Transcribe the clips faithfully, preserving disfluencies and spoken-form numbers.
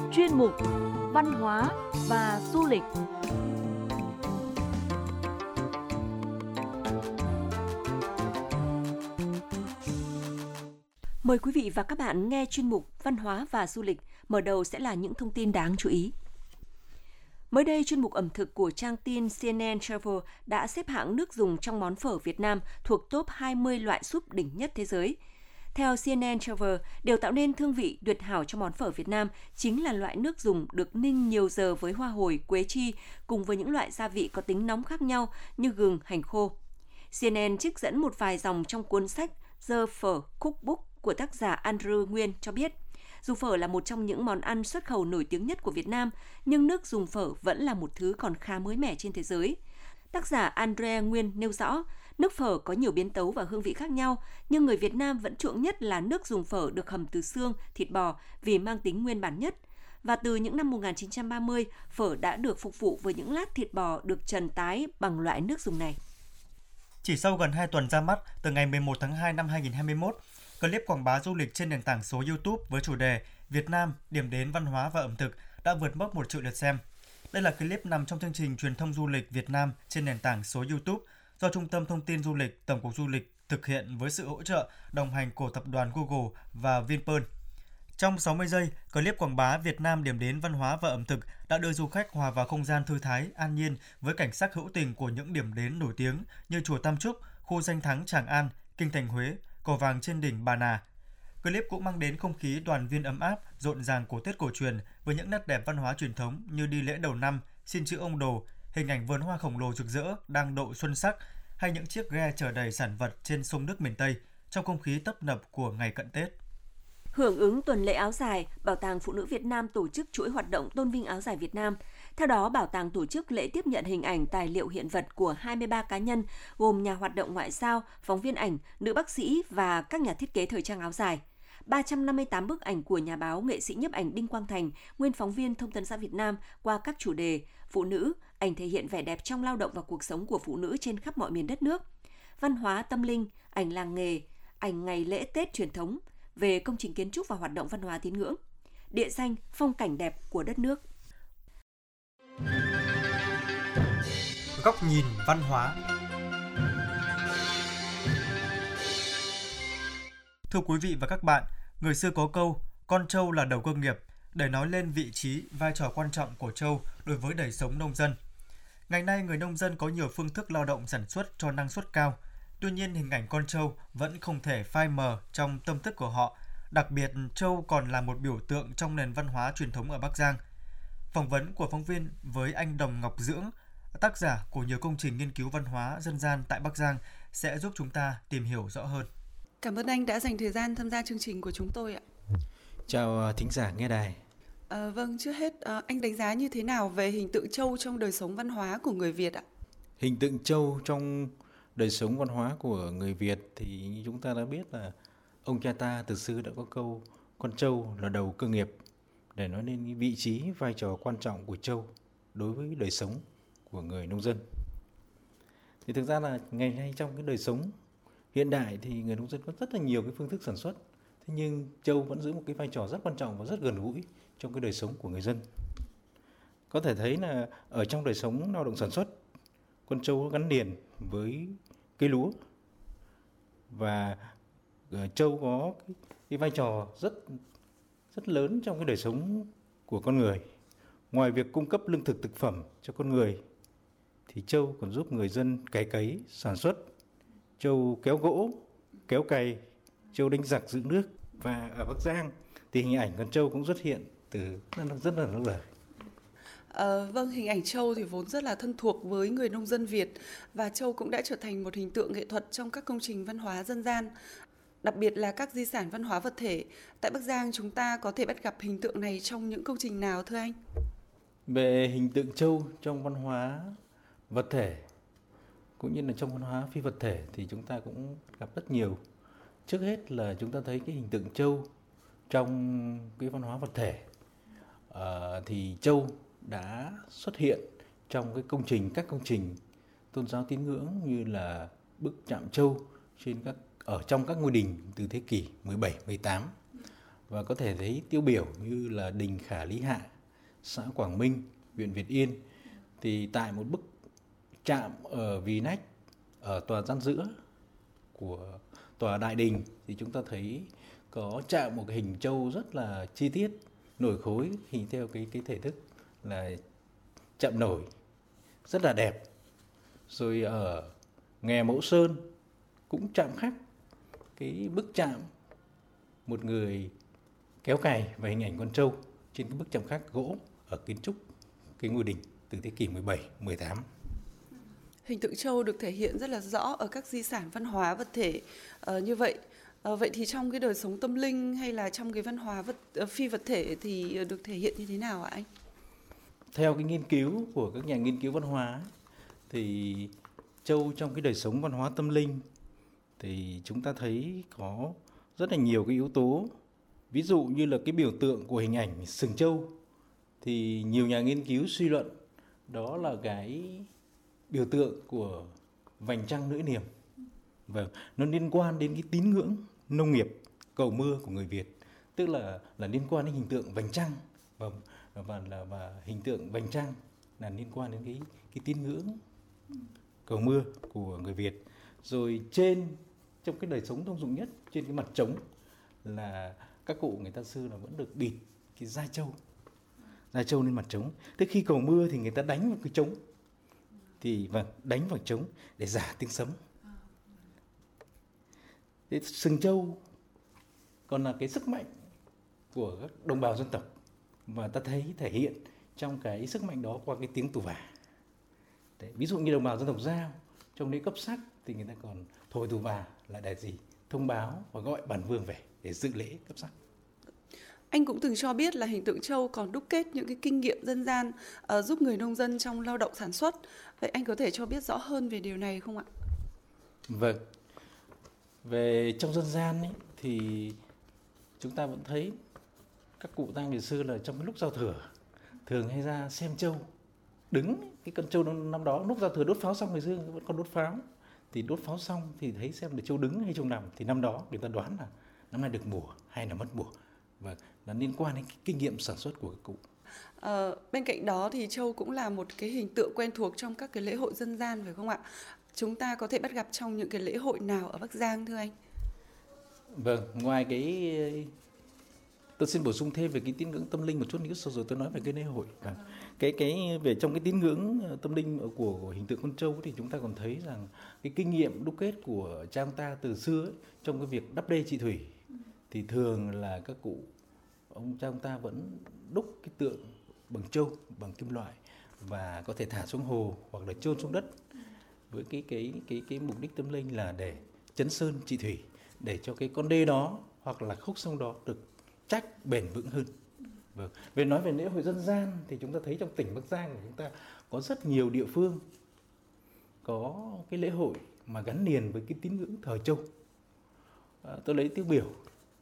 chuyên mục Văn hóa và du lịch. Mời quý vị và các bạn nghe chuyên mục Văn hóa và du lịch. Mở đầu sẽ là những thông tin đáng chú ý. Mới đây, chuyên mục ẩm thực của trang tin xê en en Travel đã xếp hạng nước dùng trong món phở Việt Nam thuộc top hai mươi loại súp đỉnh nhất thế giới. Theo xê en en Travel, điều tạo nên thương vị tuyệt hảo cho món phở Việt Nam chính là loại nước dùng được ninh nhiều giờ với hoa hồi, quế chi cùng với những loại gia vị có tính nóng khác nhau như gừng, hành khô. xê en en trích dẫn một vài dòng trong cuốn sách The Phở Cookbook của tác giả Andrew Nguyên cho biết, dù phở là một trong những món ăn xuất khẩu nổi tiếng nhất của Việt Nam, nhưng nước dùng phở vẫn là một thứ còn khá mới mẻ trên thế giới. Tác giả Andrea Nguyên nêu rõ, nước phở có nhiều biến tấu và hương vị khác nhau, nhưng người Việt Nam vẫn chuộng nhất là nước dùng phở được hầm từ xương, thịt bò vì mang tính nguyên bản nhất. Và từ những năm một nghìn chín trăm ba mươi, phở đã được phục vụ với những lát thịt bò được trần tái bằng loại nước dùng này. Chỉ sau gần hai tuần ra mắt, từ ngày mười một tháng hai năm hai nghìn không trăm hai mươi mốt, clip quảng bá du lịch trên nền tảng số YouTube với chủ đề Việt Nam, điểm đến văn hóa và ẩm thực đã vượt mốc một triệu lượt xem. Đây là clip nằm trong chương trình truyền thông du lịch Việt Nam trên nền tảng số YouTube do Trung tâm Thông tin Du lịch, Tổng cục Du lịch thực hiện với sự hỗ trợ đồng hành của tập đoàn Google và Vinpearl. Trong sáu mươi giây, clip quảng bá Việt Nam điểm đến văn hóa và ẩm thực đã đưa du khách hòa vào không gian thư thái, an nhiên với cảnh sắc hữu tình của những điểm đến nổi tiếng như chùa Tam Trúc, khu danh thắng Tràng An, kinh thành Huế, cầu vàng trên đỉnh Bà Nà. Clip cũng mang đến không khí đoàn viên ấm áp, rộn ràng của Tết cổ truyền với những nét đẹp văn hóa truyền thống như đi lễ đầu năm, xin chữ ông Đồ, hình ảnh vườn hoa khổng lồ rực rỡ đang độ xuân sắc hay những chiếc ghe chở đầy sản vật trên sông nước miền Tây trong không khí tấp nập của ngày cận Tết. Hưởng ứng tuần lễ áo dài, Bảo tàng Phụ nữ Việt Nam tổ chức chuỗi hoạt động tôn vinh áo dài Việt Nam. Theo đó, Bảo tàng tổ chức lễ tiếp nhận hình ảnh tài liệu hiện vật của hai mươi ba cá nhân, gồm nhà hoạt động ngoại giao, phóng viên ảnh, nữ bác sĩ và các nhà thiết kế thời trang áo dài. ba trăm năm mươi tám bức ảnh của nhà báo, nghệ sĩ nhiếp ảnh Đinh Quang Thành, nguyên phóng viên Thông tấn xã Việt Nam qua các chủ đề phụ nữ, ảnh thể hiện vẻ đẹp trong lao động và cuộc sống của phụ nữ trên khắp mọi miền đất nước, văn hóa tâm linh, ảnh làng nghề, ảnh ngày lễ Tết truyền thống, về công trình kiến trúc và hoạt động văn hóa tín ngưỡng, địa danh, phong cảnh đẹp của đất nước. Góc nhìn văn hóa. Thưa quý vị và các bạn, người xưa có câu, con trâu là đầu cơ nghiệp, để nói lên vị trí, vai trò quan trọng của trâu đối với đời sống nông dân. Ngày nay, người nông dân có nhiều phương thức lao động sản xuất cho năng suất cao. Tuy nhiên, hình ảnh con trâu vẫn không thể phai mờ trong tâm thức của họ. Đặc biệt, trâu còn là một biểu tượng trong nền văn hóa truyền thống ở Bắc Giang. Phỏng vấn của phóng viên với anh Đồng Ngọc Dưỡng, tác giả của nhiều công trình nghiên cứu văn hóa dân gian tại Bắc Giang, sẽ giúp chúng ta tìm hiểu rõ hơn. Cảm ơn anh đã dành thời gian tham gia chương trình của chúng tôi ạ. Chào thính giả nghe đài. À, vâng, trước hết à, anh đánh giá như thế nào về hình tượng trâu trong đời sống văn hóa của người Việt ạ? Hình tượng trâu trong đời sống văn hóa của người Việt thì như chúng ta đã biết là ông cha ta từ xưa đã có câu con trâu là đầu cơ nghiệp, để nói lên vị trí, vai trò quan trọng của trâu đối với đời sống của người nông dân. Thì thực ra là ngày nay trong cái đời sống hiện đại thì người nông dân có rất là nhiều cái phương thức sản xuất. Thế nhưng trâu vẫn giữ một cái vai trò rất quan trọng và rất gần gũi trong cái đời sống của người dân. Có thể thấy là ở trong đời sống lao động sản xuất, con trâu gắn liền với cây lúa và trâu có cái, cái vai trò rất rất lớn trong cái đời sống của con người. Ngoài việc cung cấp lương thực thực phẩm cho con người thì trâu còn giúp người dân cày cấy sản xuất, trâu kéo gỗ, kéo cày, trâu đánh giặc giữ nước. Và ở Bắc Giang thì hình ảnh con trâu cũng xuất hiện từ rất là lâu đời. À, vâng, hình ảnh trâu thì vốn rất là thân thuộc với người nông dân Việt, và trâu cũng đã trở thành một hình tượng nghệ thuật trong các công trình văn hóa dân gian, đặc biệt là các di sản văn hóa vật thể. Tại Bắc Giang chúng ta có thể bắt gặp hình tượng này trong những công trình nào thưa anh? Về hình tượng trâu trong văn hóa vật thể cũng như là trong văn hóa phi vật thể thì chúng ta cũng gặp rất nhiều. Trước hết là chúng ta thấy cái hình tượng trâu trong cái văn hóa vật thể. À, thì trâu đã xuất hiện trong cái công trình các công trình tôn giáo tín ngưỡng như là bức chạm trâu trên các ở trong các ngôi đình từ thế kỷ mười bảy, mười tám. và có thể thấy tiêu biểu như là đình Khả Lý Hạ, xã Quảng Minh, huyện Việt Yên. Thì tại một bức chạm ở Vì Nách, ở tòa gian giữa của tòa Đại Đình, thì chúng ta thấy có chạm một cái hình trâu rất là chi tiết, nổi khối hình theo cái cái thể thức là chạm nổi rất là đẹp. Rồi ở Nghè Mẫu Sơn cũng chạm khắc cái bức chạm một người kéo cày và hình ảnh con trâu trên cái bức chạm khắc gỗ ở kiến trúc cái ngôi đình từ thế kỷ mười bảy, mười tám. Hình tượng trâu được thể hiện rất là rõ ở các di sản văn hóa vật thể uh, như vậy. Uh, vậy thì trong cái đời sống tâm linh hay là trong cái văn hóa vật uh, phi vật thể thì được thể hiện như thế nào ạ anh? Theo cái nghiên cứu của các nhà nghiên cứu văn hóa thì trâu trong cái đời sống văn hóa tâm linh thì chúng ta thấy có rất là nhiều cái yếu tố. Ví dụ như là cái biểu tượng của hình ảnh sừng trâu thì nhiều nhà nghiên cứu suy luận đó là cái biểu tượng của vành trăng nỗi niềm. Vâng, nó liên quan đến cái tín ngưỡng nông nghiệp cầu mưa của người Việt, tức là là liên quan đến hình tượng vành trăng và và là và hình tượng vành trăng là liên quan đến cái cái tín ngưỡng cầu mưa của người Việt. Rồi trên trong cái đời sống thông dụng nhất, trên cái mặt trống là các cụ người ta xưa là vẫn được bịt cái da trâu, da trâu lên mặt trống. Tức khi cầu mưa thì người ta đánh vào cái trống, thì vâng, đánh vào trống để giả tiếng sấm. Thế sừng trâu còn là cái sức mạnh của các đồng bào dân tộc, và ta thấy thể hiện trong cái sức mạnh đó qua cái tiếng tù vả. Đấy, ví dụ như đồng bào dân tộc Dao trong lễ cấp sắc thì người ta còn thổi tù vả là để gì? Thông báo và gọi bản vương về để dự lễ cấp sắc. Anh cũng từng cho biết là hình tượng trâu còn đúc kết những cái kinh nghiệm dân gian uh, giúp người nông dân trong lao động sản xuất. Vậy anh có thể cho biết rõ hơn về điều này không ạ? Vâng. Về trong dân gian ấy, thì chúng ta vẫn thấy các cụ ta ngày xưa là trong cái lúc giao thừa thường hay ra xem trâu. Đứng cái con trâu năm đó lúc giao thừa đốt pháo xong, ngày xưa vẫn còn đốt pháo. Thì đốt pháo xong thì thấy xem là trâu đứng hay trâu nằm, thì năm đó người ta đoán là năm nay được mùa hay là mất mùa. Và là liên quan đến cái kinh nghiệm sản xuất của các cụ. À, bên cạnh đó thì trâu cũng là một cái hình tượng quen thuộc trong các cái lễ hội dân gian phải không ạ? Chúng ta có thể bắt gặp trong những cái lễ hội nào ở Bắc Giang thưa anh? Vâng, ngoài cái tôi xin bổ sung thêm về cái tín ngưỡng tâm linh một chút nữa, rồi tôi nói về cái lễ hội. Vâng. Cái cái về trong cái tín ngưỡng tâm linh của, của hình tượng con trâu thì chúng ta còn thấy rằng cái kinh nghiệm đúc kết của cha ông ta từ xưa ấy, trong cái việc đắp đê trị thủy thì thường là các cụ ông cha ông ta vẫn đúc cái tượng bằng trâu, bằng kim loại và có thể thả xuống hồ hoặc là chôn xuống đất với cái cái cái cái mục đích tâm linh là để chấn sơn trị thủy, để cho cái con đê đó hoặc là khúc sông đó được chắc bền vững hơn. Vâng. Về nói về lễ hội dân gian thì chúng ta thấy trong tỉnh Bắc Giang của chúng ta có rất nhiều địa phương có cái lễ hội mà gắn liền với cái tín ngưỡng thờ trâu. À, tôi lấy tiêu biểu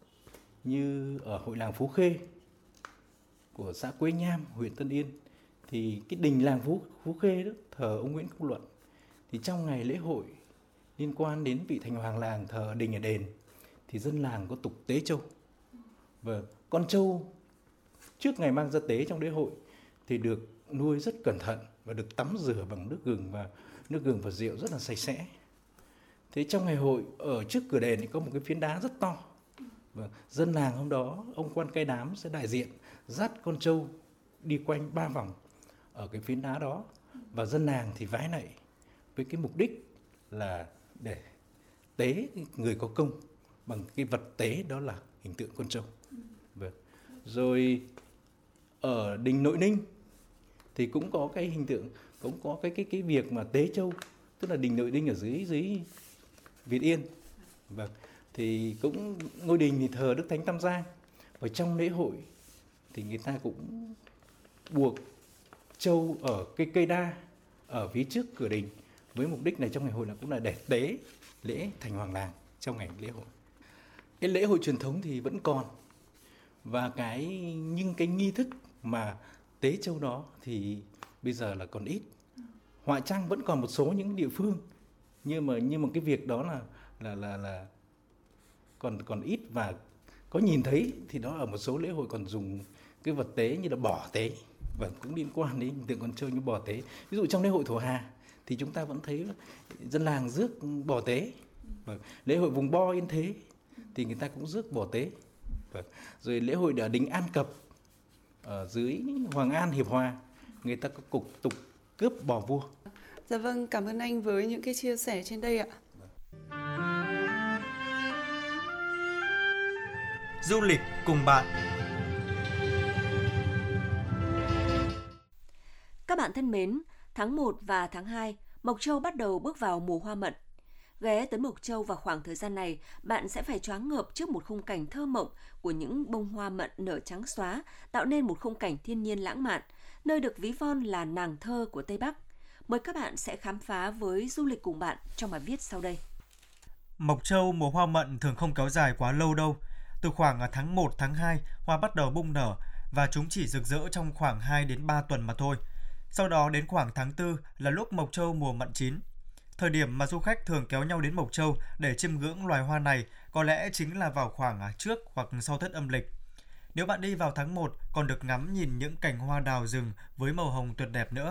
như ở hội làng Phú Khê của xã Quế Nham, huyện Tân Yên, thì cái đình làng Phú, Phú Khê đó thờ ông Nguyễn Công Luận. Thì trong ngày lễ hội liên quan đến vị thành hoàng làng thờ đình ở đền thì dân làng có tục tế trâu. Và con trâu trước ngày mang ra tế trong lễ hội thì được nuôi rất cẩn thận và được tắm rửa bằng nước gừng và nước gừng và rượu rất là sạch sẽ. Thế trong ngày hội ở trước cửa đền thì có một cái phiến đá rất to. Và dân làng hôm đó ông quan cai đám sẽ đại diện dắt con trâu đi quanh ba vòng ở cái phiến đá đó, và dân làng thì vái lạy với cái mục đích là để tế người có công bằng cái vật tế đó là hình tượng con trâu. Vâng. Rồi ở đình Nội Ninh thì cũng có cái hình tượng, cũng có cái cái cái việc mà tế trâu, tức là đình Nội Ninh ở dưới dưới Việt Yên. Vâng. Thì cũng ngôi đình thì thờ Đức Thánh Tam Giang, và trong lễ hội thì người ta cũng buộc trâu ở cây cây đa ở phía trước cửa đình với mục đích này trong ngày hội là cũng là để tế lễ thành hoàng làng trong ngày lễ hội. Cái lễ hội truyền thống thì vẫn còn, và cái nhưng cái nghi thức mà tế trâu đó thì bây giờ là còn ít. Họa Trăng vẫn còn một số những địa phương, nhưng mà nhưng mà cái việc đó là là là là còn còn ít, và có nhìn thấy thì đó ở một số lễ hội còn dùng cái vật tế như là bỏ tế, và cũng liên quan đến hình tượng con trâu như bò tế. Ví dụ trong lễ hội Thổ Hà thì chúng ta vẫn thấy dân làng rước bò tế. Và lễ hội vùng Bo Yên Thế thì người ta cũng rước bò tế. Và rồi lễ hội ở đình An Cập ở dưới Hoàng An Hiệp Hòa, người ta có cục tục cướp bò vua. Dạ vâng, cảm ơn anh với những cái chia sẻ trên đây ạ. Du lịch cùng bạn. Các bạn thân mến, tháng một và tháng hai, Mộc Châu bắt đầu bước vào mùa hoa mận. Ghé tới Mộc Châu vào khoảng thời gian này, bạn sẽ phải choáng ngợp trước một khung cảnh thơ mộng của những bông hoa mận nở trắng xóa, tạo nên một khung cảnh thiên nhiên lãng mạn, nơi được ví von là nàng thơ của Tây Bắc. Mời các bạn sẽ khám phá với Du lịch cùng bạn trong bài viết sau đây. Mộc Châu mùa hoa mận thường không kéo dài quá lâu đâu. Từ khoảng tháng một, tháng hai, hoa bắt đầu bung nở và chúng chỉ rực rỡ trong khoảng hai đến ba tuần mà thôi. Sau đó đến khoảng tháng tư là lúc Mộc Châu mùa mận chín. Thời điểm mà du khách thường kéo nhau đến Mộc Châu để chiêm ngưỡng loài hoa này có lẽ chính là vào khoảng trước hoặc sau Tết âm lịch. Nếu bạn đi vào tháng một còn được ngắm nhìn những cành hoa đào rừng với màu hồng tuyệt đẹp nữa.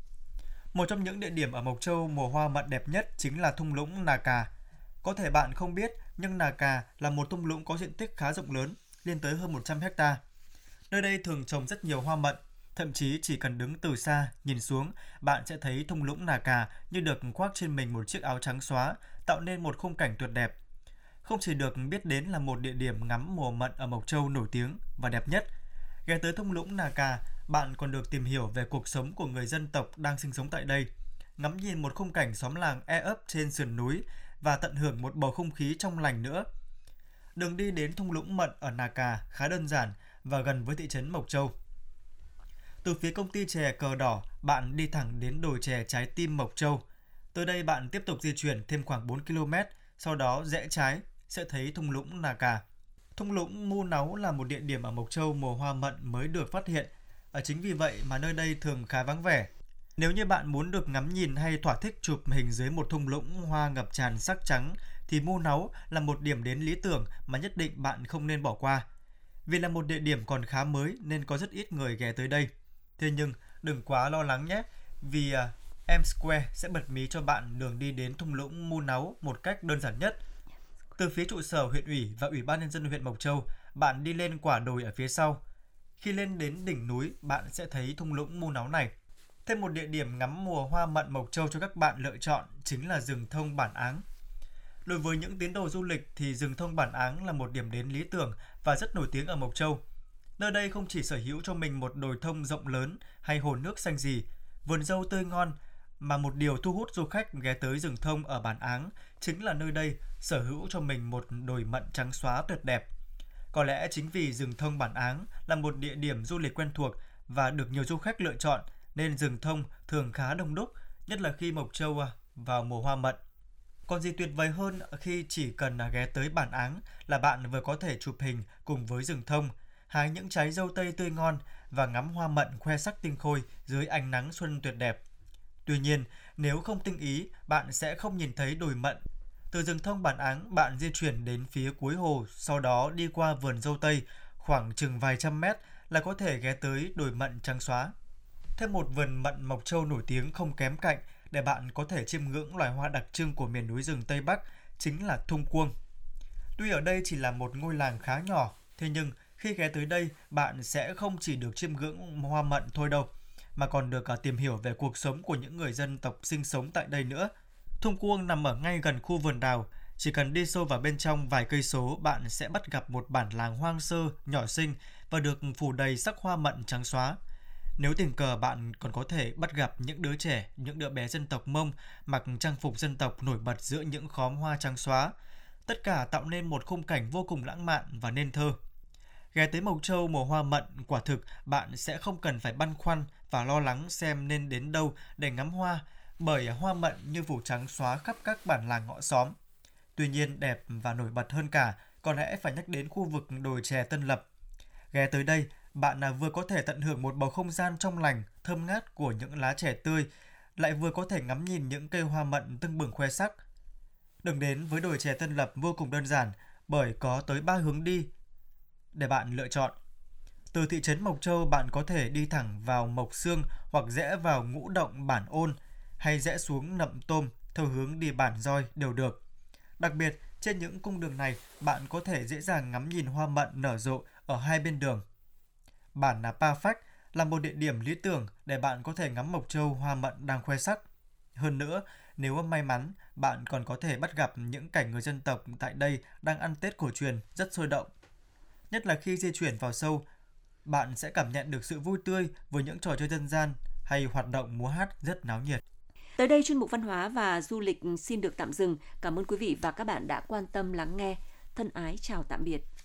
Một trong những địa điểm ở Mộc Châu mùa hoa mận đẹp nhất chính là thung lũng Nà Cà. Có thể bạn không biết, nhưng Nà Cà là một thung lũng có diện tích khá rộng lớn, lên tới hơn một trăm héc ta. Nơi đây thường trồng rất nhiều hoa mận, thậm chí chỉ cần đứng từ xa, nhìn xuống, bạn sẽ thấy thung lũng Nà Cà như được khoác trên mình một chiếc áo trắng xóa, tạo nên một khung cảnh tuyệt đẹp. Không chỉ được biết đến là một địa điểm ngắm mùa mận ở Mộc Châu nổi tiếng và đẹp nhất, ghé tới thung lũng Nà Cà, bạn còn được tìm hiểu về cuộc sống của người dân tộc đang sinh sống tại đây, ngắm nhìn một khung cảnh xóm làng e ấp trên sườn núi và tận hưởng một bầu không khí trong lành nữa. Đường đi đến thung lũng mận ở Nà Cà khá đơn giản và gần với thị trấn Mộc Châu. Từ phía công ty chè Cờ Đỏ, bạn đi thẳng đến đồi chè Trái Tim Mộc Châu. Từ đây bạn tiếp tục di chuyển thêm khoảng bốn ki lô mét, sau đó rẽ trái sẽ thấy thung lũng Nà Cà. Thung lũng Mu Náu là một địa điểm ở Mộc Châu mùa hoa mận mới được phát hiện. Ở chính vì vậy mà nơi đây thường khá vắng vẻ. Nếu như bạn muốn được ngắm nhìn hay thỏa thích chụp hình dưới một thung lũng hoa ngập tràn sắc trắng thì Mu Náu là một điểm đến lý tưởng mà nhất định bạn không nên bỏ qua. Vì là một địa điểm còn khá mới nên có rất ít người ghé tới đây. Thế nhưng đừng quá lo lắng nhé, vì uh, M Square sẽ bật mí cho bạn đường đi đến thung lũng Mu Náu một cách đơn giản nhất. Từ phía trụ sở huyện ủy và Ủy ban nhân dân huyện Mộc Châu, bạn đi lên quả đồi ở phía sau. Khi lên đến đỉnh núi, bạn sẽ thấy thung lũng Mu Náu này. Thêm một địa điểm ngắm mùa hoa mận Mộc Châu cho các bạn lựa chọn chính là rừng thông Bản Áng. Đối với những tín đồ du lịch thì rừng thông Bản Áng là một điểm đến lý tưởng và rất nổi tiếng ở Mộc Châu. Nơi đây không chỉ sở hữu cho mình một đồi thông rộng lớn hay hồ nước xanh rì, vườn dâu tươi ngon, mà một điều thu hút du khách ghé tới rừng thông ở Bản Áng chính là nơi đây sở hữu cho mình một đồi mận trắng xóa tuyệt đẹp. Có lẽ chính vì rừng thông Bản Áng là một địa điểm du lịch quen thuộc và được nhiều du khách lựa chọn nên rừng thông thường khá đông đúc, nhất là khi Mộc Châu vào mùa hoa mận. Còn gì tuyệt vời hơn khi chỉ cần ghé tới Bản Áng là bạn vừa có thể chụp hình cùng với rừng thông, hái những trái dâu tây tươi ngon và ngắm hoa mận khoe sắc tinh khôi dưới ánh nắng xuân tuyệt đẹp. Tuy nhiên, nếu không tinh ý, bạn sẽ không nhìn thấy đồi mận. Từ rừng thông Bản Áng, bạn di chuyển đến phía cuối hồ, sau đó đi qua vườn dâu tây, khoảng chừng vài trăm mét là có thể ghé tới đồi mận trắng xóa. Thêm một vườn mận Mộc Châu nổi tiếng không kém cạnh để bạn có thể chiêm ngưỡng loài hoa đặc trưng của miền núi rừng Tây Bắc chính là thung cuông. Tuy ở đây chỉ là một ngôi làng khá nhỏ, thế nhưng khi ghé tới đây, bạn sẽ không chỉ được chiêm ngưỡng hoa mận thôi đâu, mà còn được tìm hiểu về cuộc sống của những người dân tộc sinh sống tại đây nữa. Thung cuông nằm ở ngay gần khu vườn đào, chỉ cần đi sâu vào bên trong vài cây số, bạn sẽ bắt gặp một bản làng hoang sơ, nhỏ xinh và được phủ đầy sắc hoa mận trắng xóa. Nếu tình cờ bạn còn có thể bắt gặp những đứa trẻ, những đứa bé dân tộc Mông mặc trang phục dân tộc nổi bật giữa những khóm hoa trắng xóa. Tất cả tạo nên một khung cảnh vô cùng lãng mạn và nên thơ. Ghé tới Mộc Châu mùa hoa mận, quả thực bạn sẽ không cần phải băn khoăn và lo lắng xem nên đến đâu để ngắm hoa, bởi hoa mận như phủ trắng xóa khắp các bản làng ngõ xóm. Tuy nhiên, đẹp và nổi bật hơn cả có lẽ phải nhắc đến khu vực đồi chè Tân Lập. Ghé tới đây, bạn vừa có thể tận hưởng một bầu không gian trong lành, thơm ngát của những lá chè tươi, lại vừa có thể ngắm nhìn những cây hoa mận tưng bừng khoe sắc. Đường đến với đồi chè Tân Lập vô cùng đơn giản, bởi có tới ba hướng đi. để bạn lựa chọn. Từ thị trấn Mộc Châu, bạn có thể đi thẳng vào Mộc Xương hoặc rẽ vào Ngũ Động Bản Ôn, hay rẽ xuống Nậm Tôm theo hướng đi Bản Roi đều được. Đặc biệt, trên những cung đường này, bạn có thể dễ dàng ngắm nhìn hoa mận nở rộ ở hai bên đường. Bản Nà Pa Phách là một địa điểm lý tưởng để bạn có thể ngắm Mộc Châu hoa mận đang khoe sắc. Hơn nữa, nếu may mắn, bạn còn có thể bắt gặp những cảnh người dân tộc tại đây đang ăn Tết cổ truyền rất sôi động. Nhất là khi di chuyển vào sâu, bạn sẽ cảm nhận được sự vui tươi với những trò chơi dân gian hay hoạt động múa hát rất náo nhiệt. Tới đây, chuyên mục Văn hóa và Du lịch xin được tạm dừng. Cảm ơn quý vị và các bạn đã quan tâm lắng nghe. Thân ái chào tạm biệt.